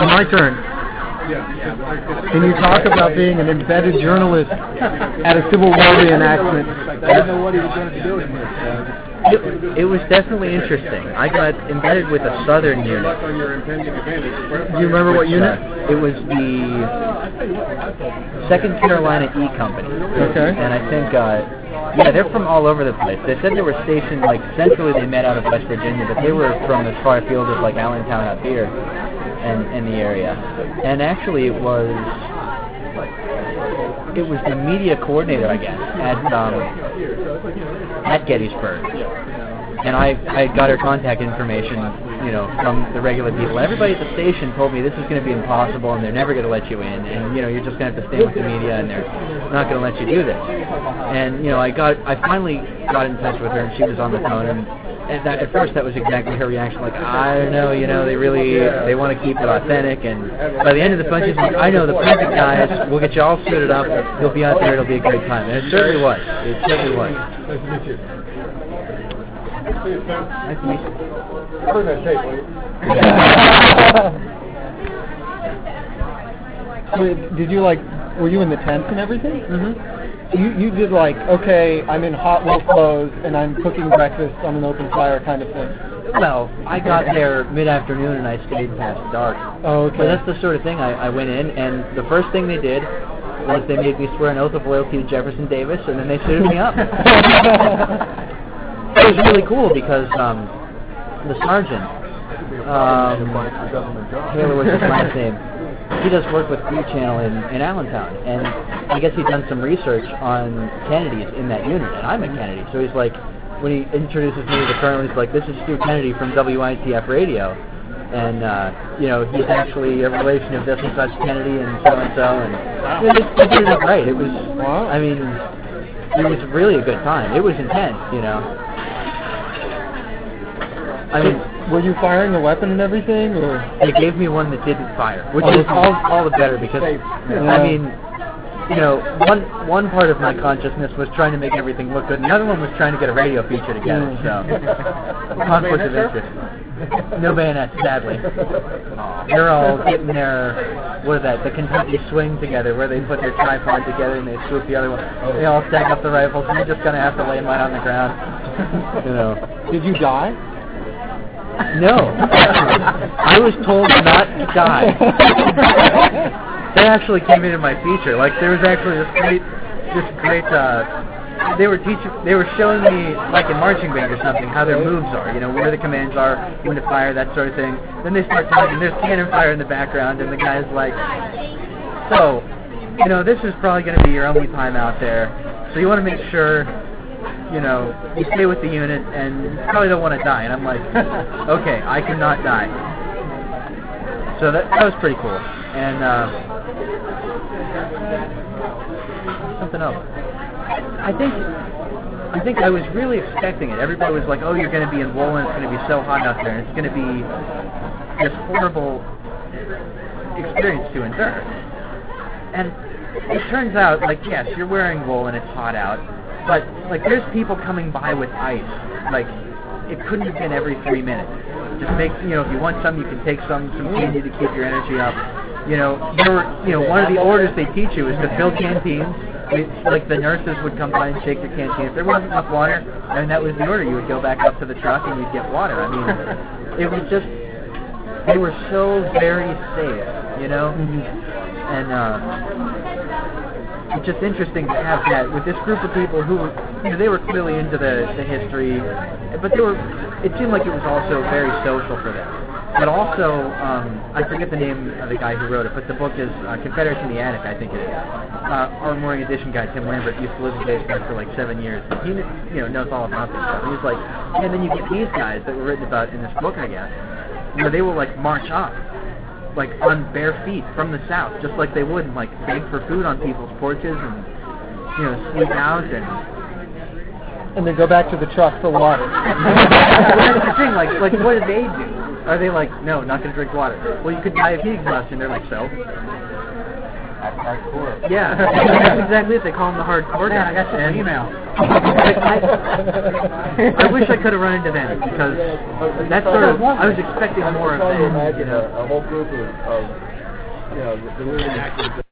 my turn. Can you talk about being an embedded journalist at a Civil War reenactment? I didn't know what he was going to be doing here. It was definitely interesting. I got embedded with a southern unit. Do you remember what unit? It was the 2nd Carolina E Company. Okay. And I think, they're from all over the place. They said they were stationed, like, centrally they met out of West Virginia, but they were from as far afield as, like, Allentown up here and the area. And actually it was the media coordinator, I guess, at Gettysburg. And I got her contact information, from the regular people. Everybody at the station told me this is going to be impossible and they're never going to let you in, and you're just going to have to stay with the media and they're not going to let you do this. And I finally got in touch with her and she was on the phone, and at first that was exactly her reaction, like, I don't know, they want to keep it authentic, and by the end of the phone she's like, I know the perfect guys, we'll get you all suited up, you'll be out there, it'll be a great time. And it certainly was. It certainly was. Nice to meet you. Nice to meet you. Bring that tape, will you? Did you were you in the tents and everything? Mm-hmm. You did okay, I'm in hot wool clothes and I'm cooking breakfast on an open fire kind of thing. Well, I got there mid-afternoon and I stayed past dark. Oh, okay. But that's the sort of thing I went in, and the first thing they did was they made me swear an oath of loyalty to Jefferson Davis, and then they suited me up. It was really cool because the sergeant, Taylor was his last name, he does work with Free Channel in Allentown, and I guess he'd done some research on Kennedys in that unit, and I'm a Kennedy, so he's like, when he introduces me to the colonel, he's like, this is Stu Kennedy from WITF Radio, and, he's actually a relation of this and such Kennedy and so-and-so, and they did it right. It was, it was really a good time. It was intense, Were you firing a weapon and everything, or? They gave me one that didn't fire, which is all the better because, one part of my consciousness was trying to make everything look good, and the other one was trying to get a radio feature together, so conflict of interest. No bayonets, sadly. They're all getting their, the Kentucky swing together, where they put their tripod together and they swoop the other one. They all stack up the rifles, and you're just going to have to lay them right on the ground. Did you die? No. I was told not to die. That actually came into my feature. There was actually this great, they were showing me, like in marching band or something, how their moves are, where the commands are, when to fire, that sort of thing. Then they start talking, there's cannon fire in the background, and the guy's like, so, this is probably going to be your only time out there, so you want to make sure, you stay with the unit, and you probably don't want to die. And I'm like, okay, I cannot die. So that was pretty cool. And something else. I think I was really expecting it. Everybody was like, oh, you're going to be in wool, and it's going to be so hot out there, and it's going to be this horrible experience to endure. And it turns out, yes, you're wearing wool and it's hot out, but, there's people coming by with ice. It couldn't have been every 3 minutes. Just make, if you want some, you can take some candy to keep your energy up. One of the orders they teach you is to fill canteens. The nurses would come by and shake your canteen. If there wasn't enough water, and that was the order, you would go back up to the truck and you'd get water. I mean, it was just, they were so very safe, And, it's just interesting to have that with this group of people who were, they were clearly into the history, but it seemed like it was also very social for them. But also, I forget the name of the guy who wrote it, but the book is Confederates in the Attic, I think it is. Our Morning Edition guy, Tim Lambert, used to live in Gettysburg for 7 years. He knows all about this stuff. And he's like, and then you get these guys that were written about in this book, I guess, where they will march up. On bare feet from the south, just like they would, and beg for food on people's porches, and sleep out, and then go back to the truck for water. That's the thing. What do they do? Are they no, not going to drink water? Well, you could die of heat exhaustion. They're so. Hardcore. Yeah, that's exactly it. They call them the hardcore guys. I got your And email. I wish I could have run into them because that's sort of, I was expecting more of Trying to them, imagine you know. a whole group of the leading actors